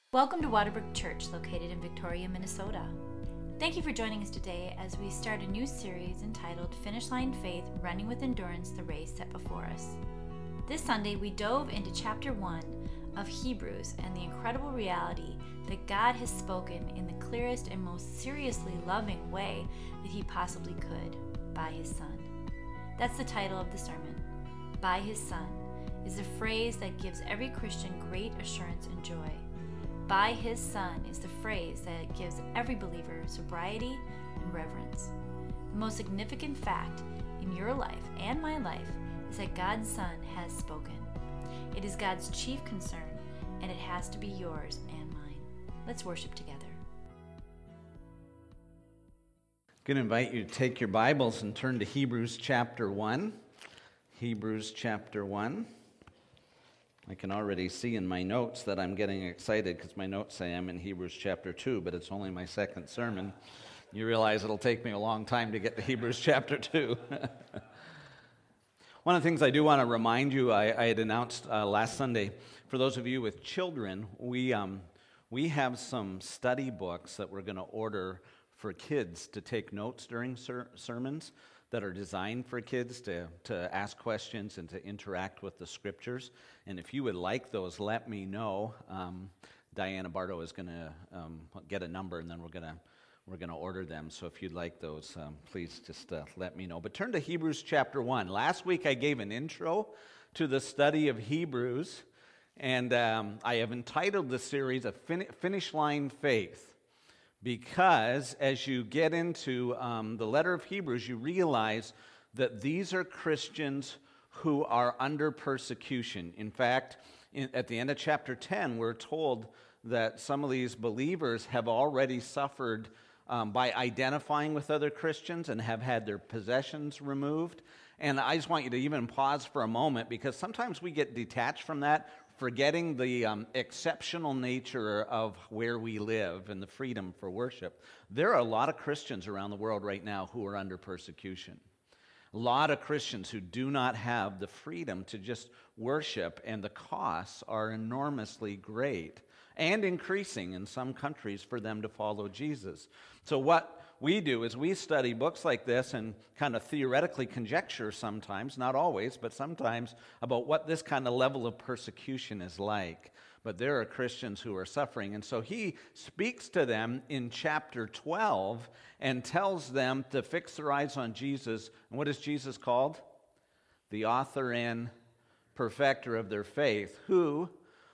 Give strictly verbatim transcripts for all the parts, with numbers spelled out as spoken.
Welcome to Waterbrook Church, located in Victoria, Minnesota. Thank you for joining us today as we start a new series entitled Finish Line Faith, Running with Endurance the Race Set Before Us. This Sunday, we dove into chapter one of Hebrews and the incredible reality that God has spoken in the clearest and most seriously loving way that He possibly could, by His Son. That's the title of the sermon. By His Son is a phrase that gives every Christian great assurance and joy. By His Son is the phrase that gives every believer sobriety and reverence. The most significant fact in your life and my life is that God's Son has spoken. It is God's chief concern, and it has to be yours and mine. Let's worship together. I'm going to invite you to take your Bibles and turn to Hebrews chapter one. Hebrews chapter one. I can already see in my notes that I'm getting excited because my notes say I'm in Hebrews chapter two, but it's only my second sermon. You realize it'll take me a long time to get to Hebrews chapter two. One of the things I do want to remind you, I, I had announced uh, last Sunday, for those of you with children, we um, we have some study books that we're going to order for kids to take notes during ser- sermons that are designed for kids to, to ask questions and to interact with the scriptures. And if you would like those, let me know. Um, Diana Bardo is going to um, get a number, and then we're going to we're going to order them. So if you'd like those, um, please just uh, let me know. But turn to Hebrews chapter one. Last week I gave an intro to the study of Hebrews, and um, I have entitled the series "A fin- Finish Line Faith." Because as you get into um, the letter of Hebrews, you realize that these are Christians who are under persecution. In fact, in, at the end of chapter ten, we're told that some of these believers have already suffered um, by identifying with other Christians and have had their possessions removed. And I just want you to even pause for a moment, because sometimes we get detached from that, forgetting the um, exceptional nature of where we live and the freedom for worship. There are a lot of Christians around the world right now who are under persecution. A lot of Christians who do not have the freedom to just worship, and the costs are enormously great and increasing in some countries for them to follow Jesus. So what we do is we study books like this and kind of theoretically conjecture sometimes, not always, but sometimes, about what this kind of level of persecution is like. But there are Christians who are suffering. And so he speaks to them in chapter twelve and tells them to fix their eyes on Jesus. And what is Jesus called? The author and perfecter of their faith, who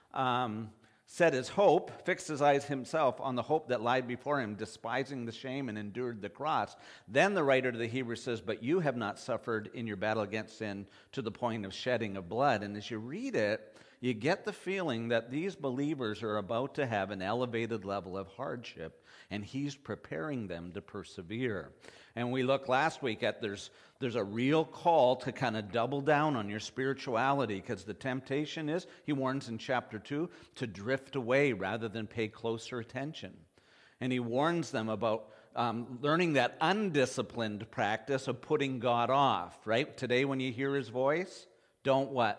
um, set his hope, fixed his eyes himself on the hope that lied before him, despising the shame and endured the cross. Then the writer to the Hebrews says, but you have not suffered in your battle against sin to the point of shedding of blood. And as you read it, you get the feeling that these believers are about to have an elevated level of hardship, and he's preparing them to persevere. And we looked last week at there's there's a real call to kind of double down on your spirituality, because the temptation is, he warns in chapter two, to drift away rather than pay closer attention. And he warns them about um, learning that undisciplined practice of putting God off, right? Today when you hear his voice, don't what?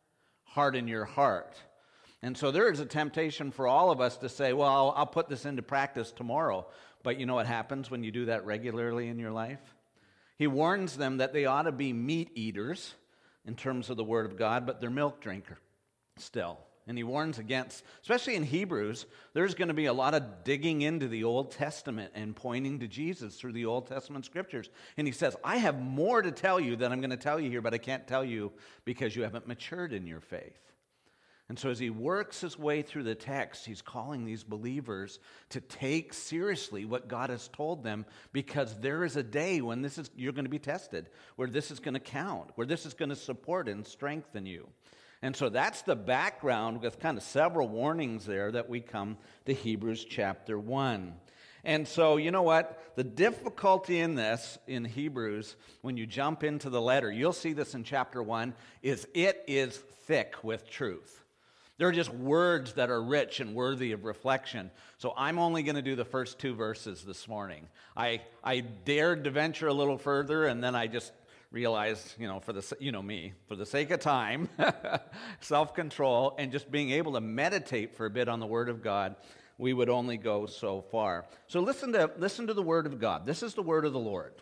Harden your heart. And so there is a temptation for all of us to say, well, I'll, I'll put this into practice tomorrow. But you know what happens when you do that regularly in your life? He warns them that they ought to be meat eaters in terms of the Word of God, but they're milk drinker still. And he warns against, especially in Hebrews, there's going to be a lot of digging into the Old Testament and pointing to Jesus through the Old Testament scriptures. And he says, I have more to tell you than I'm going to tell you here, but I can't tell you because you haven't matured in your faith. And so as he works his way through the text, he's calling these believers to take seriously what God has told them, because there is a day when this is you're going to be tested, where this is going to count, where this is going to support and strengthen you. And so that's the background, with kind of several warnings there, that we come to Hebrews chapter one. And so, you know what? The difficulty in this, in Hebrews, when you jump into the letter, you'll see this in chapter one, is it is thick with truth. There are just words that are rich and worthy of reflection. So I'm only going to do the first two verses this morning. I, I dared to venture a little further, and then I just realized, you know, for the, you know me, for the sake of time, self-control, and just being able to meditate for a bit on the Word of God, we would only go so far. So listen to, listen to the Word of God. This is the Word of the Lord.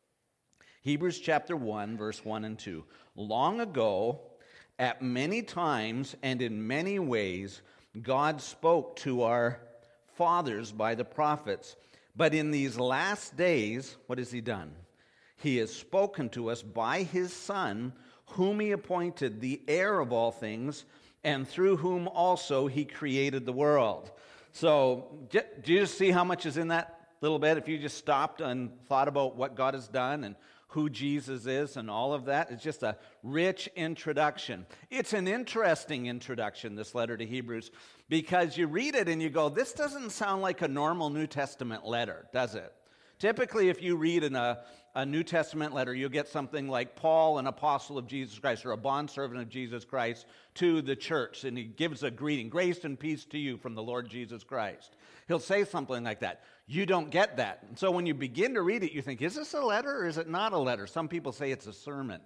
Hebrews chapter one, verse one and two. Long ago, at many times and in many ways, God spoke to our fathers by the prophets. But in these last days, what has he done? He has spoken to us by his Son, whom he appointed the heir of all things, and through whom also he created the world. So, do you just see how much is in that little bit? If you just stopped and thought about what God has done and who Jesus is and all of that, it's just a rich introduction. It's an interesting introduction, this letter to Hebrews, because you read it and you go, this doesn't sound like a normal New Testament letter, does it? Typically, if you read in a, a New Testament letter, you'll get something like Paul, an apostle of Jesus Christ, or a bondservant of Jesus Christ, to the church, and he gives a greeting, grace and peace to you from the Lord Jesus Christ. He'll say something like that. You don't get that. And so when you begin to read it, you think, is this a letter or is it not a letter? Some people say it's a sermon.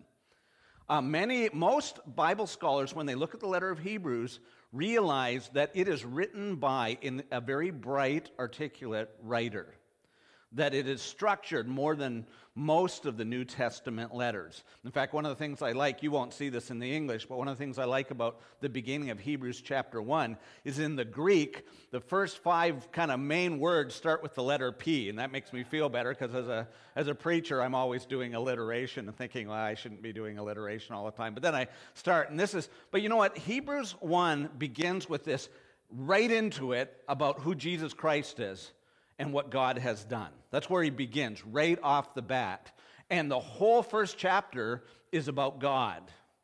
Uh, many, most Bible scholars, when they look at the letter of Hebrews, realize that it is written by in a very bright, articulate writer, that it is structured more than most of the New Testament letters. In fact, one of the things I like, you won't see this in the English, but one of the things I like about the beginning of Hebrews chapter one is in the Greek, the first five kind of main words start with the letter P, and that makes me feel better because as a as a preacher, I'm always doing alliteration and thinking, well, I shouldn't be doing alliteration all the time. But then I start, and this is, but you know what? Hebrews one begins with this right into it about who Jesus Christ is and what God has done. That's where he begins, right off the bat. And the whole first chapter is about God.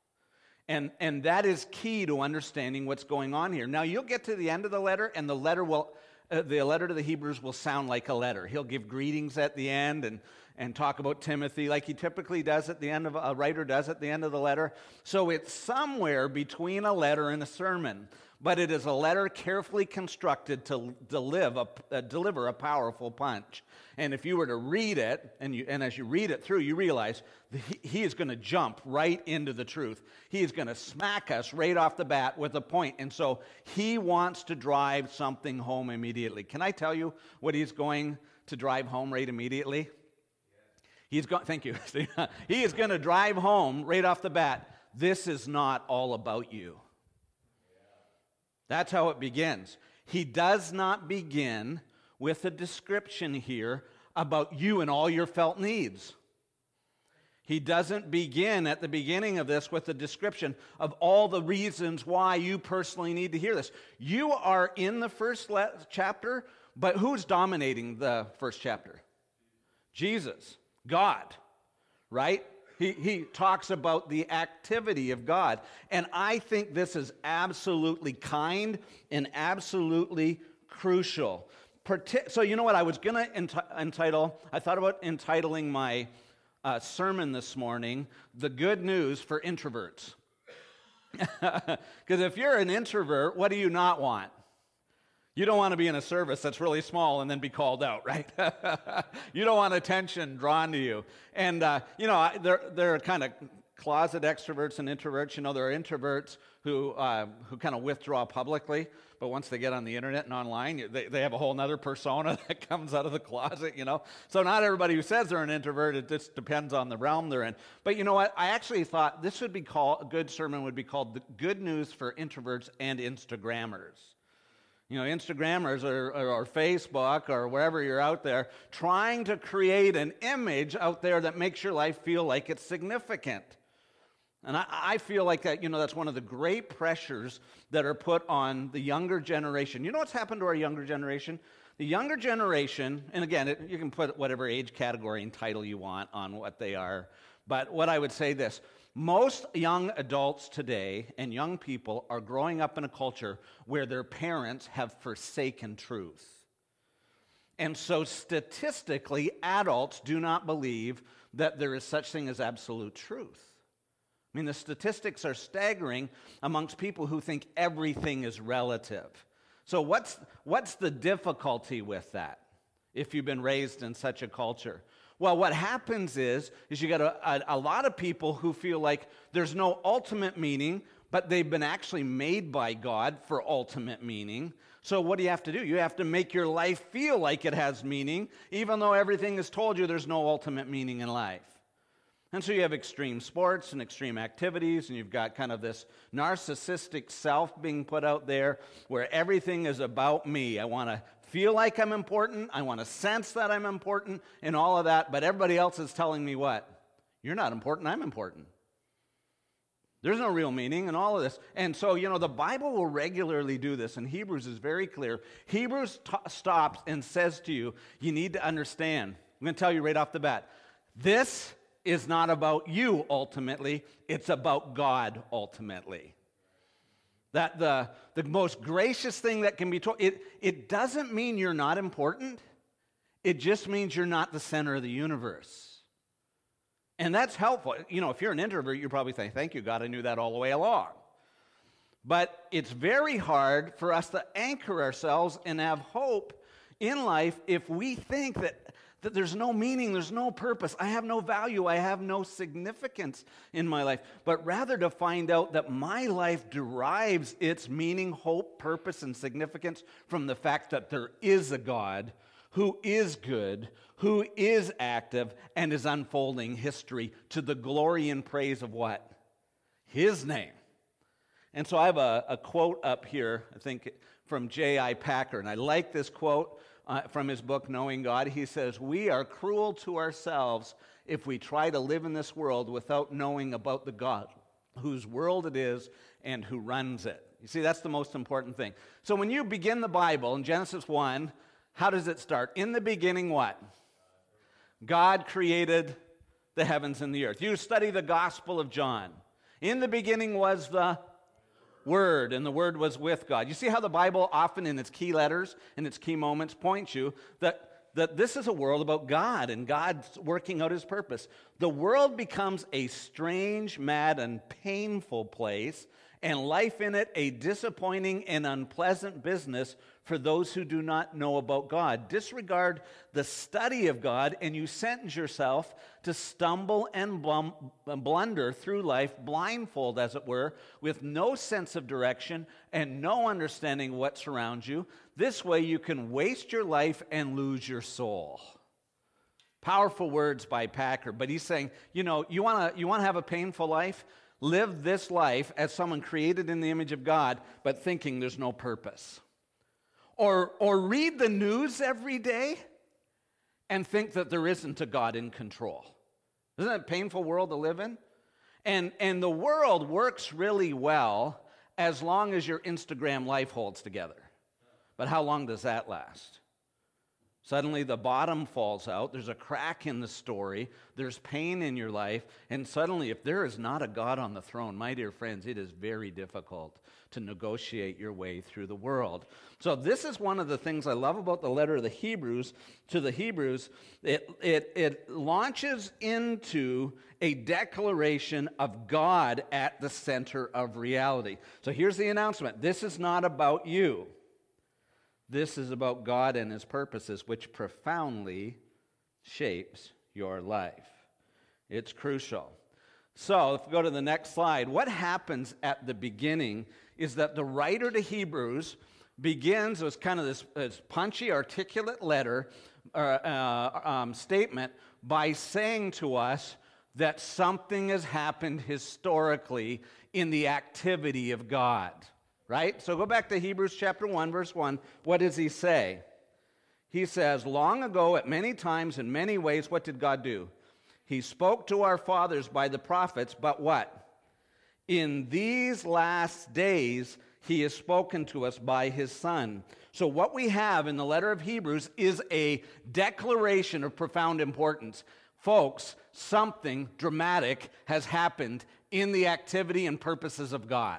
And, and that is key to understanding what's going on here. Now, you'll get to the end of the letter, and the letter will, uh, the letter to the Hebrews will sound like a letter. He'll give greetings at the end and, and talk about Timothy like he typically does at the end of, a writer does at the end of the letter. So it's somewhere between a letter and a sermon. But it is a letter carefully constructed to deliver a, uh, deliver a powerful punch. And if you were to read it, and, you, and as you read it through, you realize he, he is going to jump right into the truth. He is going to smack us right off the bat with a point. And so he wants to drive something home immediately. Can I tell you what he's going to drive home right immediately? He's going. Thank you. He is going to drive home right off the bat. This is not all about you. That's how it begins. He does not begin with a description here about you and all your felt needs. He doesn't begin at the beginning of this with a description of all the reasons why you personally need to hear this. You are in the first le- chapter, but who's dominating the first chapter? Jesus, God, right? He, he talks about the activity of God. And I think this is absolutely kind and absolutely crucial. Parti- so you know what? I was going to enti- entitle, I thought about entitling my uh, sermon this morning, The Good News for Introverts. Because if you're an introvert, what do you not want? You don't want to be in a service that's really small and then be called out, right? You don't want attention drawn to you. And, uh, you know, there, there are kind of closet extroverts and introverts. You know, there are introverts who uh, who kind of withdraw publicly, but once they get on the internet and online, they, they have a whole other persona that comes out of the closet, you know. So not everybody who says they're an introvert, it just depends on the realm they're in. But you know what? I actually thought this would be called, a good sermon would be called The Good News for Introverts and Instagrammers. You know, Instagrammers or, or, or Facebook or wherever you're out there, trying to create an image out there that makes your life feel like it's significant. And I, I feel like that, you know, that's one of the great pressures that are put on the younger generation. You know what's happened to our younger generation? The younger generation, and again, it, you can put whatever age category and title you want on what they are, but what I would say this, most young adults today and young people are growing up in a culture where their parents have forsaken truth. And so statistically, adults do not believe that there is such thing as absolute truth. I mean, the statistics are staggering amongst people who think everything is relative. So what's, what's the difficulty with that if you've been raised in such a culture? Well, what happens is, is you got a, a, a lot of people who feel like there's no ultimate meaning, but they've been actually made by God for ultimate meaning. So what do you have to do? You have to make your life feel like it has meaning, even though everything has told you there's no ultimate meaning in life. And so you have extreme sports and extreme activities, and you've got kind of this narcissistic self being put out there where everything is about me. I want to feel like I'm important. I want to sense that I'm important and all of that, but everybody else is telling me what? You're not important, I'm important. There's no real meaning in all of this. And so, you know, the Bible will regularly do this, and Hebrews is very clear. Hebrews t- stops and says to you, you need to understand. I'm going to tell you right off the bat, this is not about you ultimately, it's about God ultimately. That the, the most gracious thing that can be told, it, it doesn't mean you're not important, it just means you're not the center of the universe. And that's helpful. You know, if you're an introvert, you're probably saying, thank you, God, I knew that all the way along. But it's very hard for us to anchor ourselves and have hope in life if we think that, that there's no meaning, there's no purpose, I have no value, I have no significance in my life. But rather to find out that my life derives its meaning, hope, purpose, and significance from the fact that there is a God who is good, who is active, and is unfolding history to the glory and praise of what? His name. And so I have a, a quote up here, I think, from J I Packer, and I like this quote uh, from his book, Knowing God. He says, "We are cruel to ourselves if we try to live in this world without knowing about the God whose world it is and who runs it." You see, that's the most important thing. So when you begin the Bible in Genesis one, how does it start? In the beginning, what? God created the heavens and the earth. You study the Gospel of John. In the beginning was the Word, and the Word was with God. You see how the Bible often in its key letters, in its key moments, points you that, that this is a world about God and God's working out His purpose. The world becomes a strange, mad, and painful place, and life in it a disappointing and unpleasant business for those who do not know about God. Disregard the study of God, and you sentence yourself to stumble and blum, blunder through life, blindfold, as it were, with no sense of direction and no understanding of what surrounds you. This way you can waste your life and lose your soul. Powerful words by Packer, but he's saying, you know, you want to you want to have a painful life? Live this life as someone created in the image of God, but thinking there's no purpose. Or, or read the news every day and think that there isn't a God in control. Isn't that a painful world to live in? And, and the world works really well as long as your Instagram life holds together. But how long does that last? Suddenly the bottom falls out, there's a crack in the story, there's pain in your life, and suddenly if there is not a God on the throne, my dear friends, it is very difficult to negotiate your way through the world. So this is one of the things I love about the letter of the Hebrews to the Hebrews. It, it, it launches into a declaration of God at the center of reality. So here's the announcement. This is not about you. This is about God and His purposes, which profoundly shapes your life. It's crucial. So, if we go to the next slide, what happens at the beginning is that the writer to Hebrews begins with kind of this, this punchy, articulate letter, uh, uh, um, statement by saying to us that something has happened historically in the activity of God. Right? So go back to Hebrews chapter one, verse one. What does he say? He says, long ago, at many times, in many ways, what did God do? He spoke to our fathers by the prophets, but what? In these last days, He has spoken to us by His Son. So what we have in the letter of Hebrews is a declaration of profound importance. Folks, something dramatic has happened in the activity and purposes of God.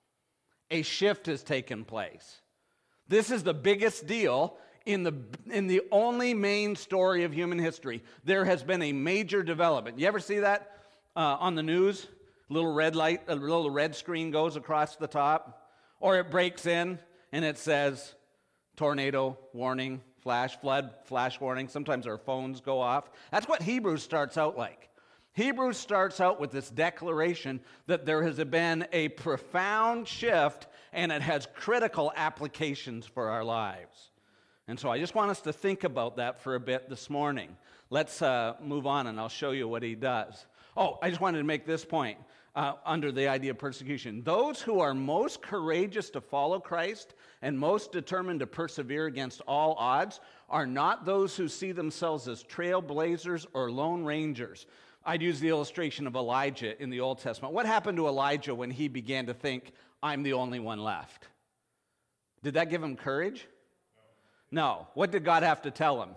A shift has taken place. This is the biggest deal in the in the only main story of human history. There has been a major development. You ever see that uh, on the news? A little red light, a little red screen goes across the top, or it breaks in and it says tornado warning, flash flood, flash warning. Sometimes our phones go off. That's what Hebrews starts out like. Hebrews starts out with this declaration that there has been a profound shift and it has critical applications for our lives. And so I just want us to think about that for a bit this morning. Let's uh, move on and I'll show you what he does. Oh, I just wanted to make this point uh, under the idea of persecution. Those who are most courageous to follow Christ and most determined to persevere against all odds are not those who see themselves as trailblazers or lone rangers. I'd use the illustration of Elijah in the Old Testament. What happened to Elijah when he began to think, I'm the only one left? Did that give him courage? No. What did God have to tell him?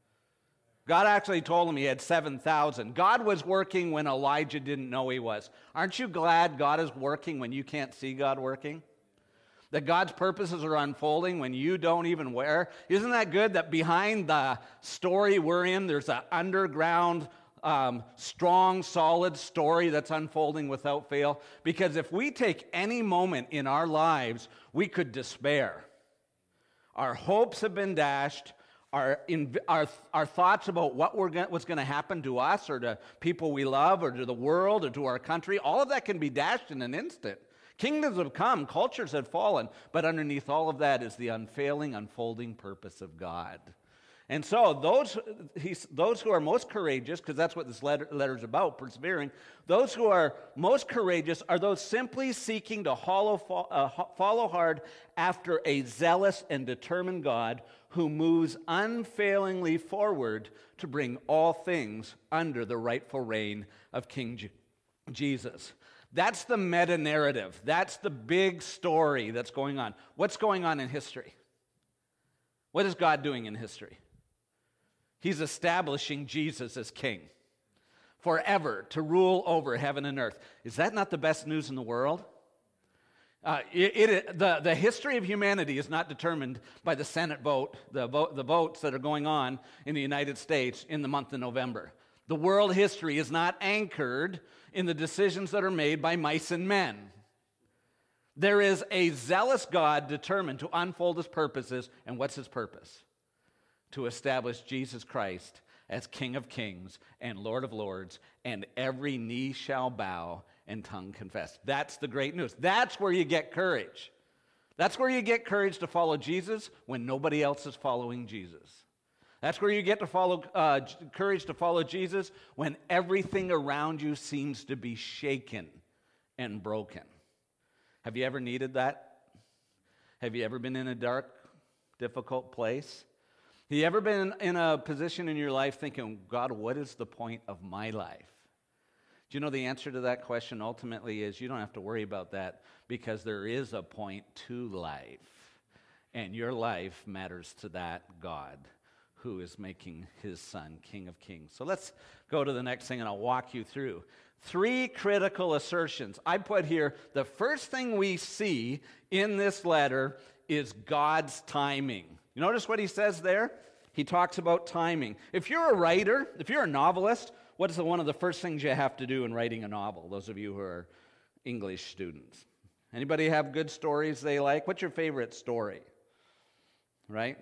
God actually told him he had seven thousand. God was working when Elijah didn't know he was. Aren't you glad God is working when you can't see God working? That God's purposes are unfolding when you don't even aware? Isn't that good that behind the story we're in, there's an underground Um, strong, solid story that's unfolding without fail? Because if we take any moment in our lives, we could despair. Our hopes have been dashed. Our, in, our, our thoughts about what we're gonna, what's going to happen to us or to people we love or to the world or to our country, all of that can be dashed in an instant. Kingdoms have come, cultures have fallen, but underneath all of that is the unfailing, unfolding purpose of God. And so those, he's, those who are most courageous, because that's what this letter, letter is about, persevering, those who are most courageous are those simply seeking to follow, uh, follow hard after a zealous and determined God who moves unfailingly forward to bring all things under the rightful reign of King Je- Jesus. That's the meta-narrative. That's the big story that's going on. What's going on in history? What is God doing in history? He's establishing Jesus as king forever to rule over heaven and earth. Is that not the best news in the world? Uh, it, it, the, the history of humanity is not determined by the Senate vote, the, vote, the votes that are going on in the United States in the month of November. The world history is not anchored in the decisions that are made by mice and men. There is a zealous God determined to unfold his purposes, and what's his purpose? To establish Jesus Christ as King of Kings and Lord of Lords, and every knee shall bow and tongue confess. That's the great news. That's where you get courage. That's where you get courage to follow Jesus when nobody else is following Jesus. That's where you get to follow uh, courage to follow Jesus when everything around you seems to be shaken and broken. Have you ever needed that? Have you ever been in a dark, difficult place? Have you ever been in a position in your life thinking, God, what is the point of my life? Do you know the answer to that question ultimately is you don't have to worry about that because there is a point to life. And your life matters to that God who is making his son King of Kings. So let's go to the next thing and I'll walk you through. Three critical assertions. I put here, the first thing we see in this letter is God's timing. You notice what he says there? He talks about timing. If you're a writer, if you're a novelist, what is the, one of the first things you have to do in writing a novel? Those of you who are English students. Anybody have good stories they like? What's your favorite story? Right?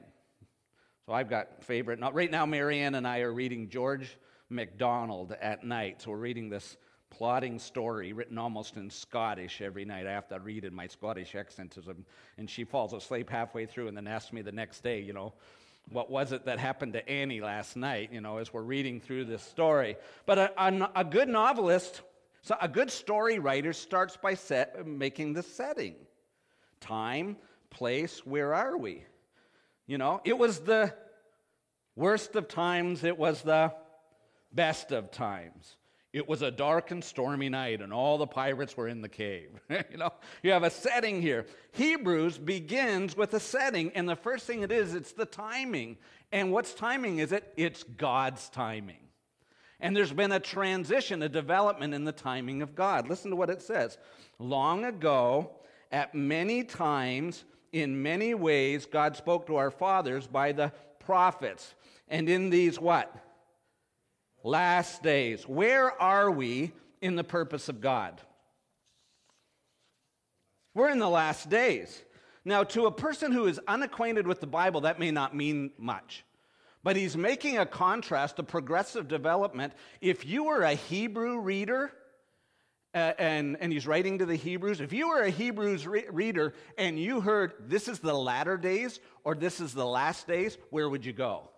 So I've got favorite. Not, right now, Marianne and I are reading George MacDonald at night. So we're reading this plotting story written almost in Scottish every night. I have to read in my Scottish accent, and she falls asleep halfway through and then asks me the next day, you know, what was it that happened to Annie last night, you know, as we're reading through this story. But a, a, a good novelist, so a good story writer starts by set, making the setting. Time, place, where are we? You know, it was the worst of times, it was the best of times. It was a dark and stormy night, and all the pirates were in the cave. You know, you have a setting here. Hebrews begins with a setting, and the first thing it is, it's the timing. And what's timing is it? It's God's timing. And there's been a transition, a development in the timing of God. Listen to what it says. Long ago, at many times, in many ways, God spoke to our fathers by the prophets. And in these what? Last days. Where are we in the purpose of God? We're in the last days. Now, to a person who is unacquainted with the Bible, that may not mean much. But he's making a contrast, a progressive development. If you were a Hebrew reader, uh, and, and he's writing to the Hebrews, if you were a Hebrews re- reader and you heard this is the latter days or this is the last days, where would you go?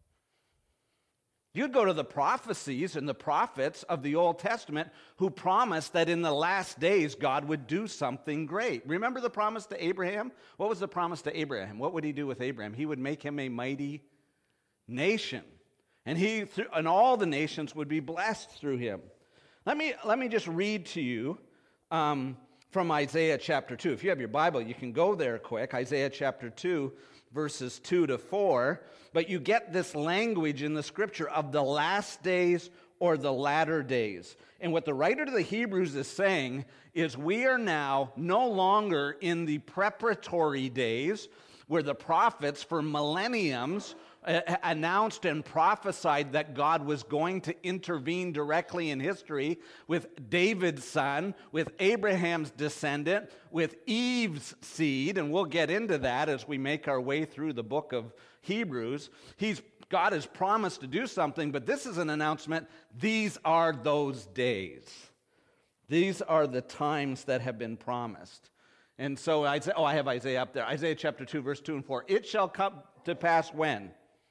You'd go to the prophecies and the prophets of the Old Testament who promised that in the last days God would do something great. Remember the promise to Abraham? What was the promise to Abraham? What would he do with Abraham? He would make him a mighty nation. And he and all the nations would be blessed through him. Let me, let me just read to you um, from Isaiah chapter two. If you have your Bible, you can go there quick. Isaiah chapter two, verses two to four. But you get this language in the scripture of the last days or the latter days. And what the writer to the Hebrews is saying is we are now no longer in the preparatory days where the prophets for millenniums uh, announced and prophesied that God was going to intervene directly in history with David's son, with Abraham's descendant, with Eve's seed, and we'll get into that as we make our way through the book of Hebrews. He's God has promised to do something, but this is an announcement. These are those days. These are the times that have been promised. And so, Isaiah, oh, I have Isaiah up there. Isaiah chapter two, verse two and four. It shall come to pass when?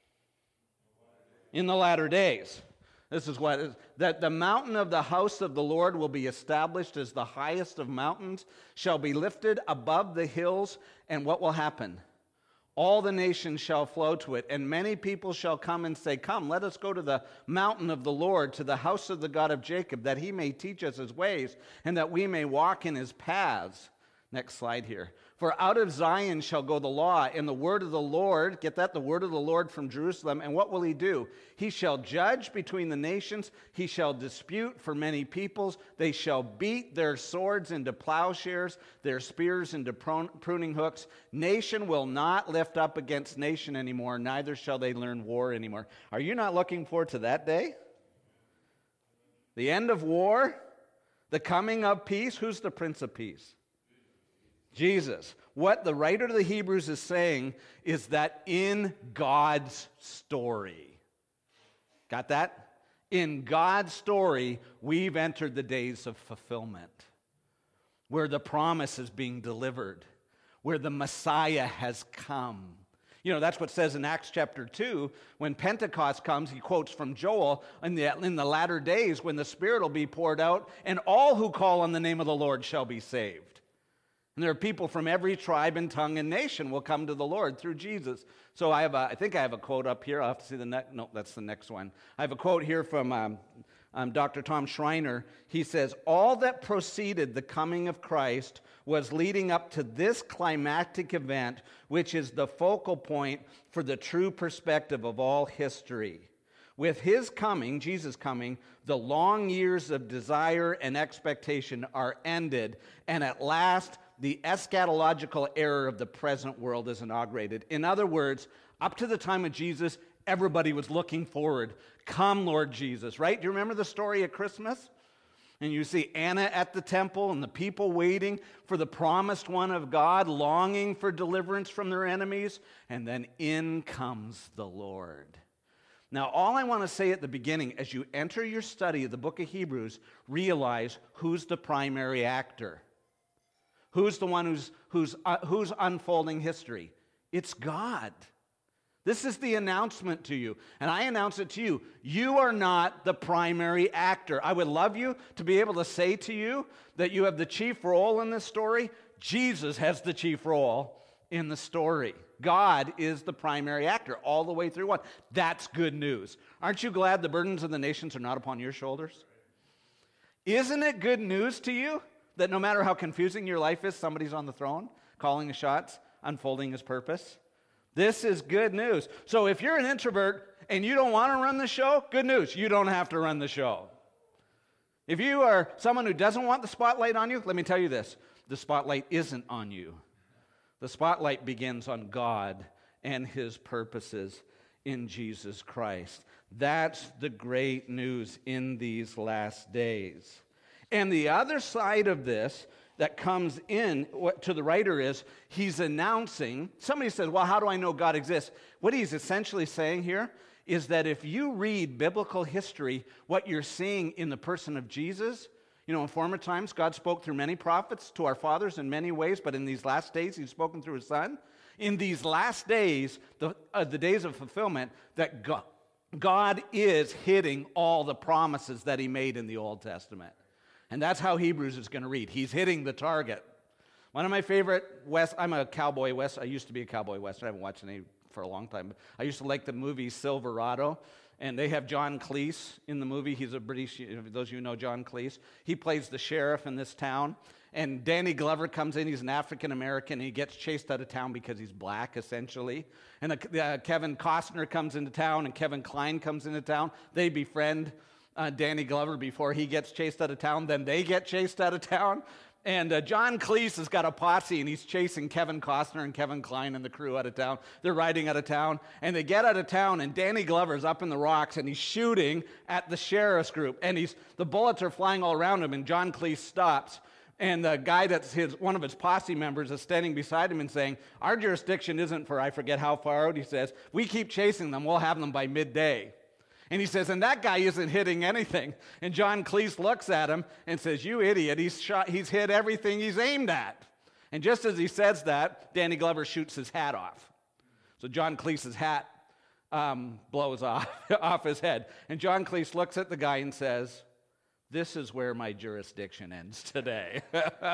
In the latter days. This is what is, that the mountain of the house of the Lord will be established as the highest of mountains, shall be lifted above the hills, and what will happen? All the nations shall flow to it, and many people shall come and say, come, let us go to the mountain of the Lord, to the house of the God of Jacob, that he may teach us his ways, and that we may walk in his paths. Next slide here. For out of Zion shall go the law, and the word of the Lord, get that, the word of the Lord from Jerusalem, and what will he do? He shall judge between the nations, he shall dispute for many peoples, they shall beat their swords into plowshares, their spears into pruning hooks. Nation will not lift up against nation anymore, neither shall they learn war anymore. Are you not looking forward to that day? The end of war, the coming of peace. Who's the Prince of Peace? Jesus. What the writer to the Hebrews is saying is that in God's story, got that? In God's story, we've entered the days of fulfillment, where the promise is being delivered, where the Messiah has come. You know, that's what it says in Acts chapter two. When Pentecost comes, he quotes from Joel, in the, in the latter days when the Spirit will be poured out, and all who call on the name of the Lord shall be saved. And there are people from every tribe and tongue and nation will come to the Lord through Jesus. So I have a, I think I have a quote up here. I'll have to see the next, no, that's the next one. I have a quote here from um, um, Doctor Tom Schreiner. He says, all that preceded the coming of Christ was leading up to this climactic event, which is the focal point for the true perspective of all history. With his coming, Jesus coming, the long years of desire and expectation are ended, and at last the eschatological era of the present world is inaugurated. In other words, up to the time of Jesus, everybody was looking forward. Come, Lord Jesus, right? Do you remember the story at Christmas? And you see Anna at the temple and the people waiting for the promised one of God, longing for deliverance from their enemies. And then in comes the Lord. Now, all I want to say at the beginning, as you enter your study of the book of Hebrews, realize who's the primary actor. Who's the one who's, who's, uh, who's unfolding history? It's God. This is the announcement to you. And I announce it to you. You are not the primary actor. I would love you to be able to say to you that you have the chief role in this story. Jesus has the chief role in the story. God is the primary actor all the way through one. That's good news. Aren't you glad the burdens of the nations are not upon your shoulders? Isn't it good news to you that no matter how confusing your life is, somebody's on the throne, calling the shots, unfolding his purpose? This is good news. So if you're an introvert and you don't want to run the show, good news, you don't have to run the show. If you are someone who doesn't want the spotlight on you, let me tell you this, the spotlight isn't on you. The spotlight begins on God and his purposes in Jesus Christ. That's the great news in these last days. And the other side of this, that comes in what to the writer is he's announcing. Somebody says, well, how do I know God exists? What he's essentially saying here is that if you read biblical history, what you're seeing in the person of Jesus, you know, in former times, God spoke through many prophets to our fathers in many ways, but in these last days, he's spoken through his son. In these last days, the, uh, the days of fulfillment, that God, God is hitting all the promises that he made in the Old Testament. And that's how Hebrews is going to read. He's hitting the target. One of my favorite West, I'm a cowboy West, I used to be a cowboy Western. I haven't watched any for a long time. But I used to like the movie Silverado. And they have John Cleese in the movie. He's a British, those of you who know John Cleese. He plays the sheriff in this town. And Danny Glover comes in. He's an African-American. And he gets chased out of town because he's black, essentially. And uh, Kevin Costner comes into town, and Kevin Kline comes into town. They befriend uh, Danny Glover before he gets chased out of town. Then they get chased out of town. And uh, John Cleese has got a posse, and he's chasing Kevin Costner and Kevin Kline and the crew out of town. They're riding out of town, and they get out of town, and Danny Glover's up in the rocks, and he's shooting at the sheriff's group. And he's the bullets are flying all around him, and John Cleese stops. And the guy that's his one of his posse members is standing beside him and saying, our jurisdiction isn't for I forget how far out, he says. We keep chasing them. We'll have them by midday. And he says, and that guy isn't hitting anything. And John Cleese looks at him and says, you idiot, he's shot, he's hit everything he's aimed at. And just as he says that, Danny Glover shoots his hat off. So John Cleese's hat um, blows off, off his head. And John Cleese looks at the guy and says, this is where my jurisdiction ends today.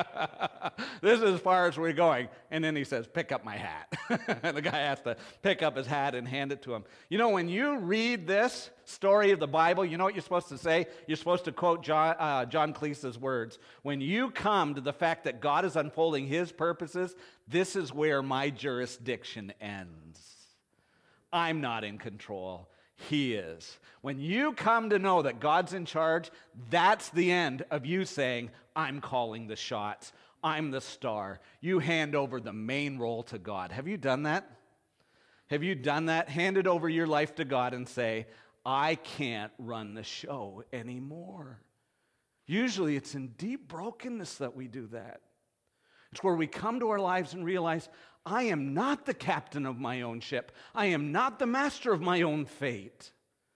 This is as far as we're going. And then he says, pick up my hat. And the guy has to pick up his hat and hand it to him. You know, when you read this story of the Bible, you know what you're supposed to say? You're supposed to quote John, uh, John Cleese's words. When you come to the fact that God is unfolding his purposes, this is where my jurisdiction ends. I'm not in control. He is. When you come to know that God's in charge, that's the end of you saying, I'm calling the shots. I'm the star. You hand over the main role to God. Have you done that? Have you done that? Handed over your life to God and say, I can't run the show anymore. Usually it's in deep brokenness that we do that. It's where we come to our lives and realize, I am not the captain of my own ship. I am not the master of my own fate.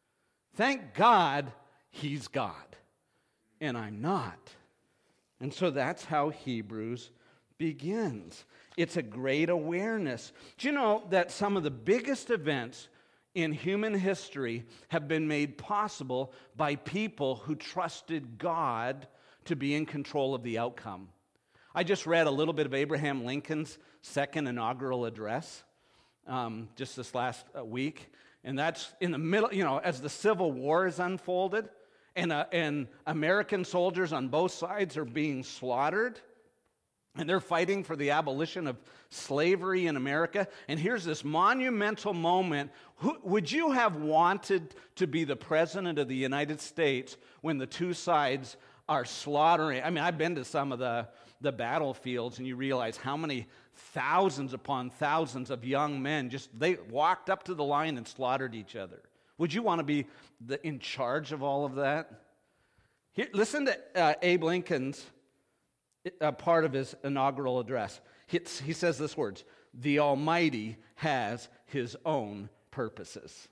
Thank God he's God, and I'm not. And so that's how Hebrews begins. It's a great awareness. Do you know that some of the biggest events in human history have been made possible by people who trusted God to be in control of the outcome? I just read a little bit of Abraham Lincoln's second inaugural address um, just this last uh, week. And that's in the middle, you know, as the Civil War is unfolded and, uh, and American soldiers on both sides are being slaughtered and they're fighting for the abolition of slavery in America. And here's this monumental moment. Who, would you have wanted to be the president of the United States when the two sides are slaughtering? I mean, I've been to some of the the battlefields, and you realize how many thousands upon thousands of young men just, they walked up to the line and slaughtered each other. Would you want to be the, in charge of all of that? Here, listen to uh, Abe Lincoln's uh, part of his inaugural address. He, he says this words, the Almighty has his own purposes.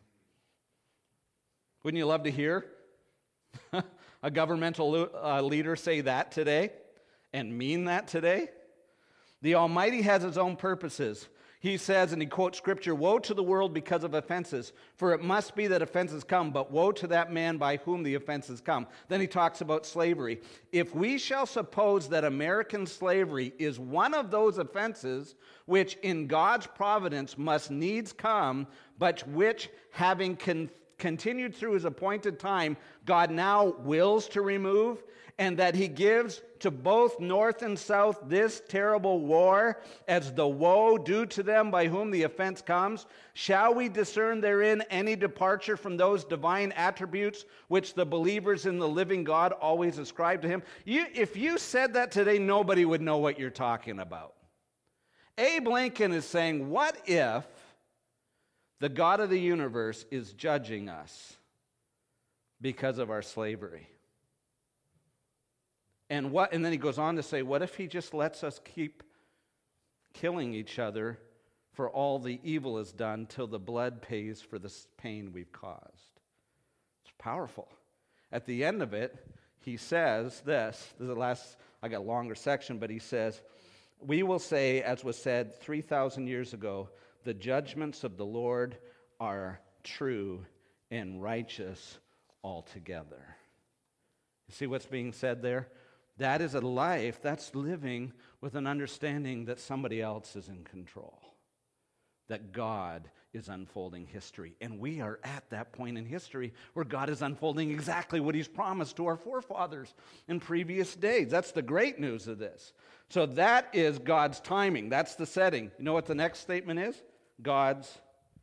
Wouldn't you love to hear a governmental uh, leader say that today? And mean that today? The Almighty has his own purposes. He says, and he quotes scripture, woe to the world because of offenses, for it must be that offenses come, but woe to that man by whom the offenses come. Then he talks about slavery. If we shall suppose that American slavery is one of those offenses which in God's providence must needs come, but which having con- continued through his appointed time, God now wills to remove, and that he gives to both north and south this terrible war as the woe due to them by whom the offense comes, shall we discern therein any departure from those divine attributes which the believers in the living God always ascribe to him? You, if you said that today, nobody would know what you're talking about. Abe Lincoln is saying, what if the God of the universe is judging us because of our slavery? And what? And then he goes on to say, what if he just lets us keep killing each other for all the evil is done till the blood pays for the pain we've caused? It's powerful. At the end of it, he says this. This is the last, I got a longer section, but he says, we will say, as was said three thousand years ago, the judgments of the Lord are true and righteous altogether. You see what's being said there? That is a life, that's living with an understanding that somebody else is in control, that God is unfolding history. And we are at that point in history where God is unfolding exactly what he's promised to our forefathers in previous days. That's the great news of this. So that is God's timing. That's the setting. You know what the next statement is? God's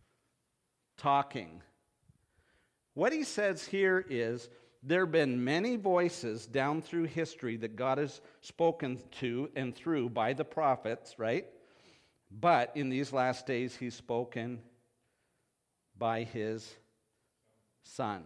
talking. What he says here is, there have been many voices down through history that God has spoken to and through by the prophets, right? But in these last days, he's spoken by his Son.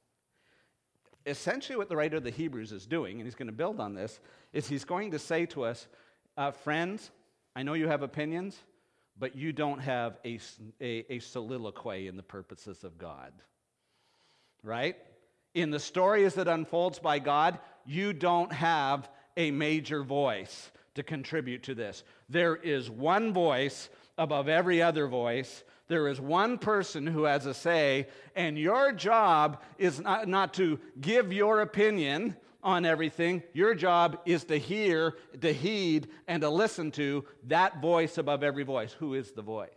Essentially what the writer of the Hebrews is doing, and he's going to build on this, is he's going to say to us, uh, friends, I know you have opinions, but you don't have a, a, a soliloquy in the purposes of God. Right? In the story as it unfolds by God, you don't have a major voice to contribute to this. There is one voice above every other voice. There is one person who has a say, and your job is not, not to give your opinion on everything. Your job is to hear, to heed, and to listen to that voice above every voice. Who is the voice?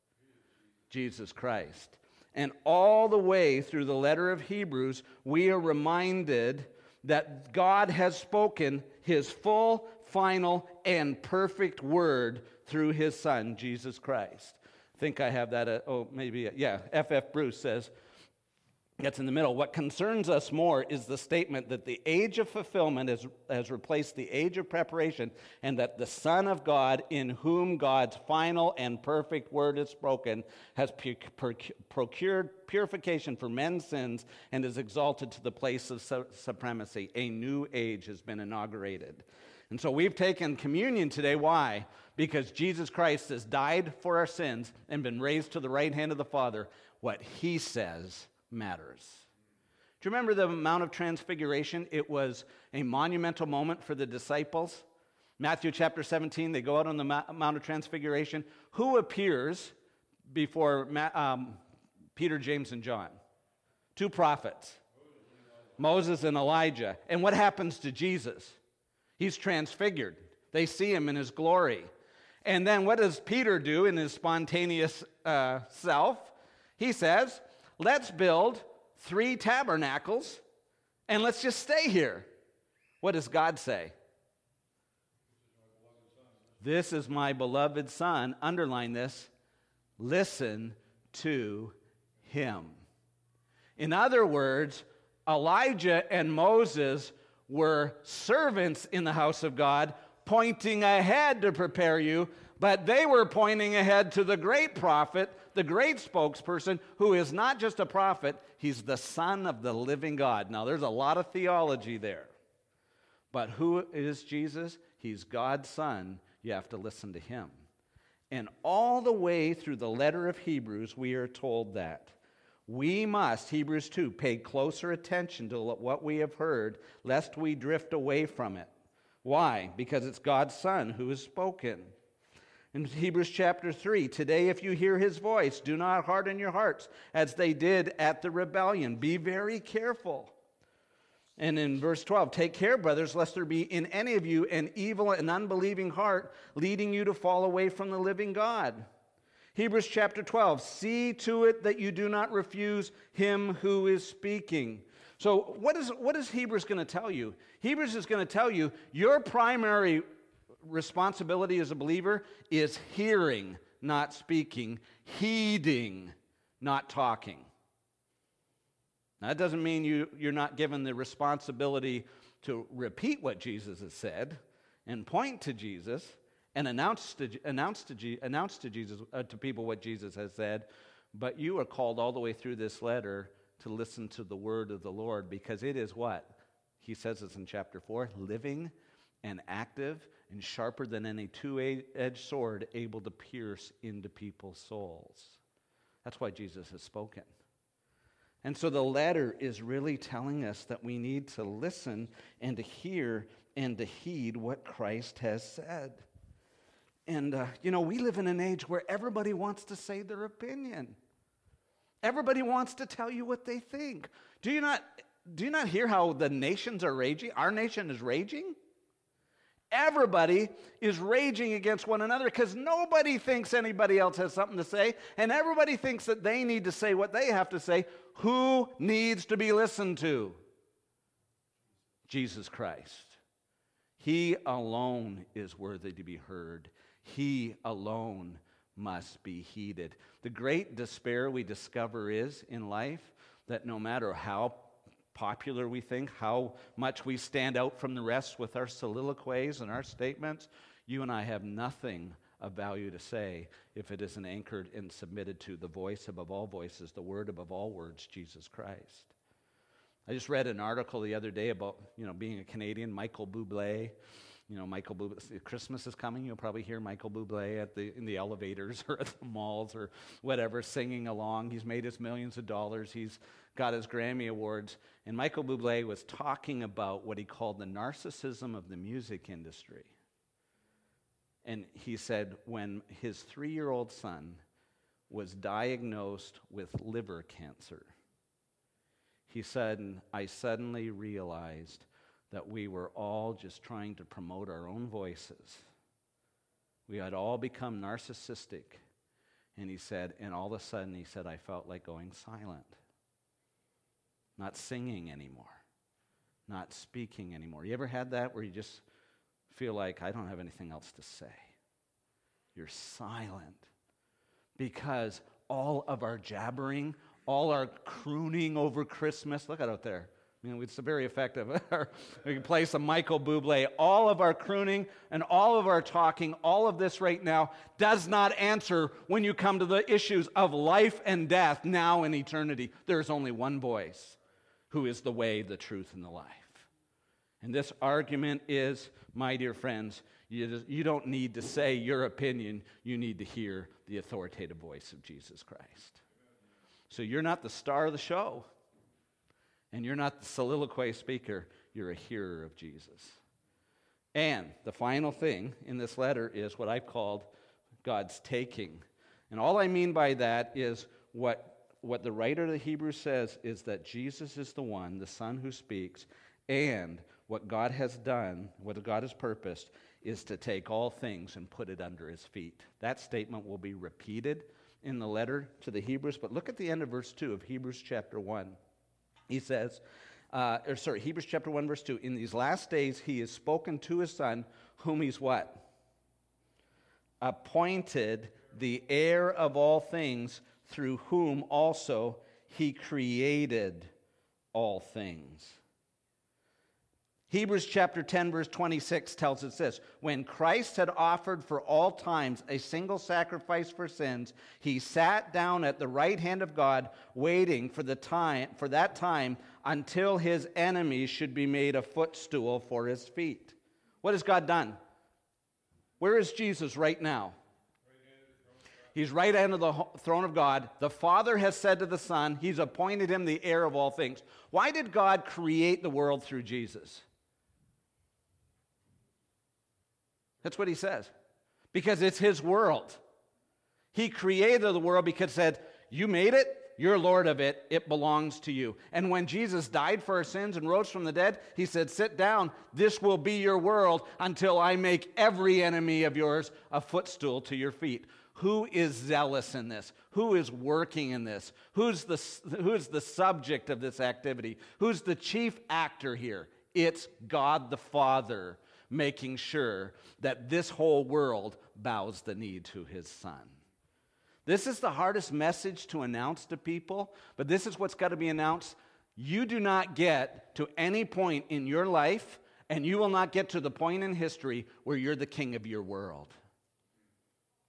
Jesus Christ. And all the way through the letter of Hebrews, we are reminded that God has spoken his full, final, and perfect word through his Son, Jesus Christ. I think I have that, uh, oh, maybe, uh, yeah, F F Bruce says, that's in the middle. What concerns us more is the statement that the age of fulfillment has, has replaced the age of preparation, and that the Son of God, in whom God's final and perfect word is spoken, has pu- pu- procured purification for men's sins and is exalted to the place of su- supremacy. A new age has been inaugurated. And so we've taken communion today. Why? Because Jesus Christ has died for our sins and been raised to the right hand of the Father. What he says matters. Do you remember the Mount of Transfiguration? It was a monumental moment for the disciples. Matthew chapter seventeen, they go out on the Mount of Transfiguration. Who appears before um, Peter, James, and John? Two prophets, Moses and Elijah. And what happens to Jesus? He's transfigured. They see him in his glory. And then what does Peter do in his spontaneous uh, self? He says, let's build three tabernacles and let's just stay here. What does God say? This is my beloved Son. Underline this. Listen to him. In other words, Elijah and Moses were servants in the house of God, pointing ahead to prepare you, but they were pointing ahead to the great prophet, the great spokesperson, who is not just a prophet, he's the Son of the living God. Now, there's a lot of theology there. But who is Jesus? He's God's Son. You have to listen to him. And all the way through the letter of Hebrews, we are told that we must, Hebrews two, pay closer attention to what we have heard, lest we drift away from it. Why? Because it's God's Son who has spoken. In Hebrews chapter three, today if you hear his voice, do not harden your hearts as they did at the rebellion. Be very careful. And in verse twelve, take care, brothers, lest there be in any of you an evil and unbelieving heart leading you to fall away from the living God. Hebrews chapter twelve, see to it that you do not refuse him who is speaking. So what is, what is Hebrews going to tell you? Hebrews is going to tell you your primary responsibility as a believer is hearing, not speaking, heeding, not talking. Now, that doesn't mean you, you're not given the responsibility to repeat what Jesus has said and point to Jesus and announce to, announce to, announce to, Jesus, uh, to people what Jesus has said, but you are called all the way through this letter to listen to the word of the Lord, because it is what? he says this in chapter four, living and active and sharper than any two-edged sword, able to pierce into people's souls. That's why Jesus has spoken. And so the letter is really telling us that we need to listen and to hear and to heed what Christ has said. And, uh, you know, we live in an age where everybody wants to say their opinion. Everybody wants to tell you what they think. Do you not, do you not hear how the nations are raging? Our nation is raging. Everybody is raging against one another because nobody thinks anybody else has something to say, and everybody thinks that they need to say what they have to say. Who needs to be listened to? Jesus Christ. He alone is worthy to be heard. He alone must be heeded. The great despair we discover is in life that no matter how popular we think, how much we stand out from the rest with our soliloquies and our statements, you and I have nothing of value to say if it isn't anchored and submitted to the voice above all voices, the word above all words, Jesus Christ. I just read an article the other day about, you know, being a Canadian, Michael Bublé. You know, Michael Bublé, Christmas is coming, you'll probably hear Michael Bublé at the in the elevators or at the malls or whatever, singing along. He's made his millions of dollars. He's got his Grammy Awards. And Michael Bublé was talking about what he called the narcissism of the music industry. And he said when his three-year-old son was diagnosed with liver cancer, he said, I suddenly realized that we were all just trying to promote our own voices. We had all become narcissistic. And he said, and all of a sudden, he said, I felt like going silent. Not singing anymore. Not speaking anymore. You ever had that where you just feel like, I don't have anything else to say? You're silent. Because all of our jabbering, all our crooning over Christmas, look at it out there. I mean, it's very effective. We can play some Michael Bublé. All of our crooning and all of our talking, all of this right now does not answer when you come to the issues of life and death now in eternity. There's only one voice who is the way, the truth, and the life. And this argument is, my dear friends, you, just, you don't need to say your opinion. You need to hear the authoritative voice of Jesus Christ. So you're not the star of the show. And you're not the soliloquy speaker, you're a hearer of Jesus. And the final thing in this letter is what I've called God's taking. And all I mean by that is what, what the writer of the Hebrews says is that Jesus is the one, the Son who speaks, and what God has done, what God has purposed, is to take all things and put it under his feet. That statement will be repeated in the letter to the Hebrews, but look at the end of verse two of Hebrews chapter one. He says, uh, or sorry, Hebrews chapter one, verse two, in these last days he has spoken to his Son, whom he's what? Appointed the heir of all things, through whom also he created all things. Hebrews chapter ten, verse twenty-six tells us this. When Christ had offered for all times a single sacrifice for sins, he sat down at the right hand of God, waiting for the time for that time until his enemies should be made a footstool for his feet. What has God done? Where is Jesus right now? He's right under the throne of God. The Father has said to the Son, he's appointed him the heir of all things. Why did God create the world through Jesus? That's what he says. Because it's his world. He created the world because he said, you made it, you're Lord of it, it belongs to you. And when Jesus died for our sins and rose from the dead, he said, sit down, this will be your world until I make every enemy of yours a footstool to your feet. Who is zealous in this? Who is working in this? Who's the, who's the subject of this activity? Who's the chief actor here? It's God the Father, making sure that this whole world bows the knee to his Son. This is the hardest message to announce to people, but this is what's got to be announced. You do not get to any point in your life, and you will not get to the point in history where you're the king of your world.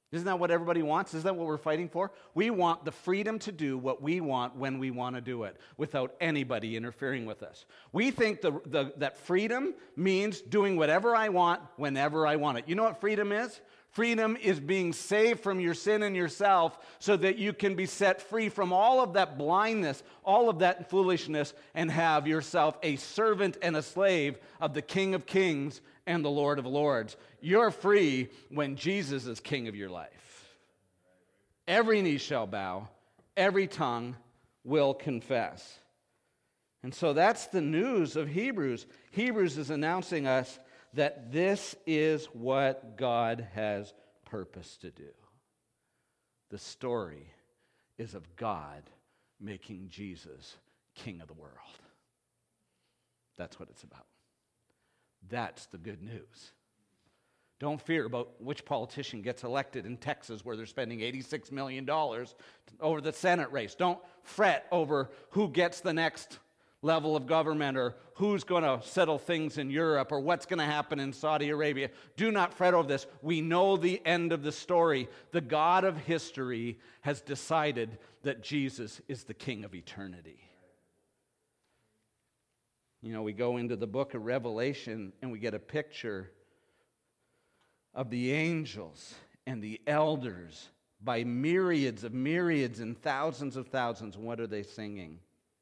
Isn't that what everybody wants? Isn't that what we're fighting for? We want the freedom to do what we want when we want to do it without anybody interfering with us. We think the, the, that freedom means doing whatever I want whenever I want it. You know what freedom is? Freedom is being saved from your sin and yourself so that you can be set free from all of that blindness, all of that foolishness, and have yourself a servant and a slave of the King of Kings and the Lord of Lords. You're free when Jesus is king of your life. Every knee shall bow, every tongue will confess. And so that's the news of Hebrews. Hebrews is announcing us that this is what God has purposed to do. The story is of God making Jesus king of the world. That's what it's about. That's the good news. Don't fear about which politician gets elected in Texas where they're spending eighty-six million dollars over the Senate race. Don't fret over who gets the next level of government or who's going to settle things in Europe or what's going to happen in Saudi Arabia. Do not fret over this. We know the end of the story. The God of history has decided that Jesus is the King of eternity. You know, we go into the book of Revelation and we get a picture of the angels and the elders by myriads of myriads and thousands of thousands. And what are they singing?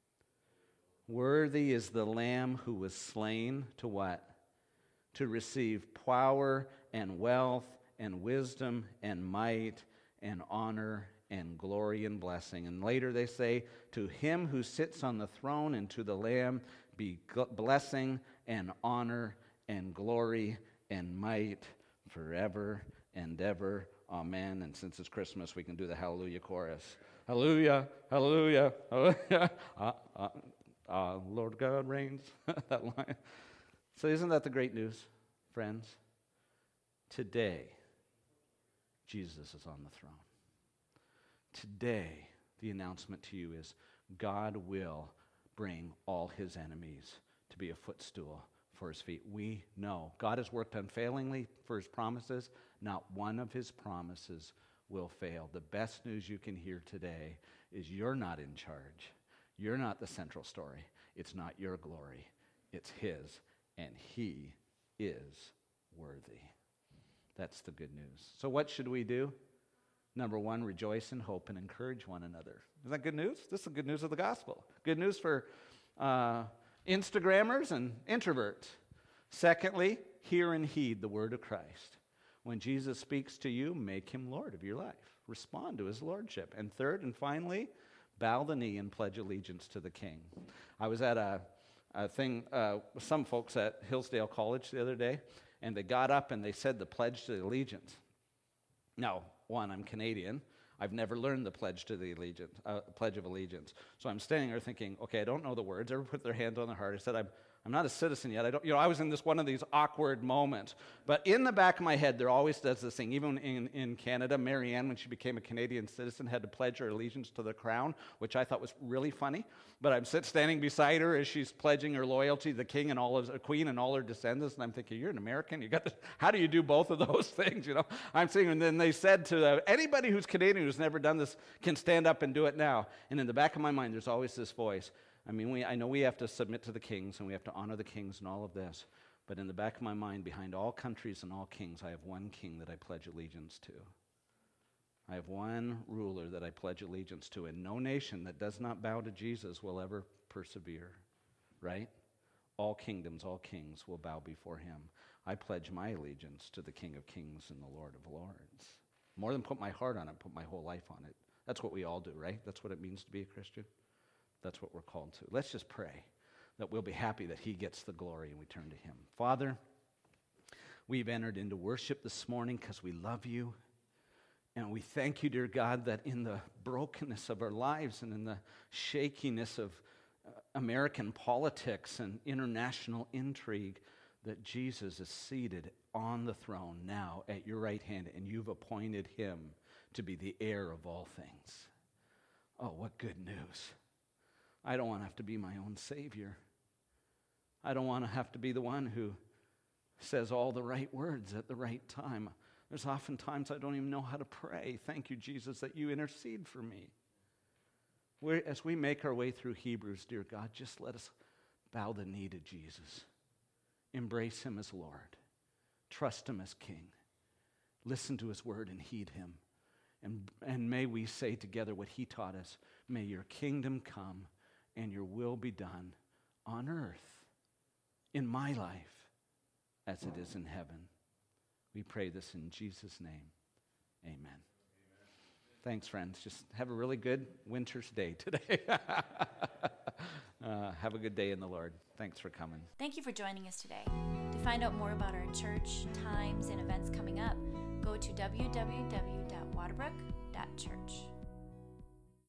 Worthy is the Lamb who was slain to what? To receive power and wealth and wisdom and might and honor and glory and blessing. And later they say, to him who sits on the throne and to the Lamb be blessing and honor and glory and might forever and ever. Amen. And since it's Christmas, we can do the hallelujah chorus. Hallelujah, hallelujah, hallelujah. Uh, uh, uh, Lord God reigns. That line. So isn't that the great news, friends? Today, Jesus is on the throne. Today, the announcement to you is God will bring all his enemies to be a footstool for his feet. We know God has worked unfailingly for his promises. Not one of his promises will fail. The best news you can hear today is you're not in charge. You're not the central story. It's not your glory. It's his, and he is worthy. That's the good news. So what should we do? Number one, rejoice in hope and encourage one another. Isn't that good news? This is the good news of the gospel. Good news for uh, Instagrammers and introverts. Secondly, hear and heed the word of Christ. When Jesus speaks to you, make him Lord of your life. Respond to his lordship. And third and finally, bow the knee and pledge allegiance to the King. I was at a, a thing uh, with some folks at Hillsdale College the other day, and they got up and they said the pledge to allegiance. Now, one, I'm Canadian. I've never learned the pledge to the allegiance, uh, pledge of allegiance. So I'm standing there thinking, okay, I don't know the words. Everyone put their hand on their heart. I said, I'm, I'm not a citizen yet. I don't, you know, I was in this one of these awkward moments. But in the back of my head, there always does this thing. Even in, in Canada, Marianne, when she became a Canadian citizen, had to pledge her allegiance to the crown, which I thought was really funny. But I'm sit, standing beside her as she's pledging her loyalty to the king and all of the queen and all her descendants, and I'm thinking, you're an American. You got this. How do you do both of those things? You know, I'm saying, and then they said to uh, anybody who's Canadian who's never done this can stand up and do it now. And in the back of my mind, there's always this voice. I mean, we, I know we have to submit to the kings and we have to honor the kings and all of this. But in the back of my mind, behind all countries and all kings, I have one king that I pledge allegiance to. I have one ruler that I pledge allegiance to. And no nation that does not bow to Jesus will ever persevere, right? All kingdoms, all kings will bow before him. I pledge my allegiance to the King of Kings and the Lord of Lords. More than put my heart on it, put my whole life on it. That's what we all do, right? That's what it means to be a Christian. That's what we're called to. Let's just pray that we'll be happy that he gets the glory and we turn to him. Father, we've entered into worship this morning because we love you. And we thank you, dear God, that in the brokenness of our lives and in the shakiness of uh, American politics and international intrigue, that Jesus is seated on the throne now at your right hand, and you've appointed him to be the heir of all things. Oh, what good news. I don't want to have to be my own Savior. I don't want to have to be the one who says all the right words at the right time. There's often times I don't even know how to pray. Thank you, Jesus, that you intercede for me. We're, as we make our way through Hebrews, dear God, just let us bow the knee to Jesus. Embrace him as Lord. Trust him as King. Listen to his word and heed him. And, and may we say together what he taught us. May your kingdom come and your will be done on earth, in my life, as it is in heaven. We pray this in Jesus' name. Amen. Amen. Thanks, friends. Just have a really good winter's day today. uh, have a good day in the Lord. Thanks for coming. Thank you for joining us today. To find out more about our church, times, and events coming up, go to w w w dot waterbrook dot church.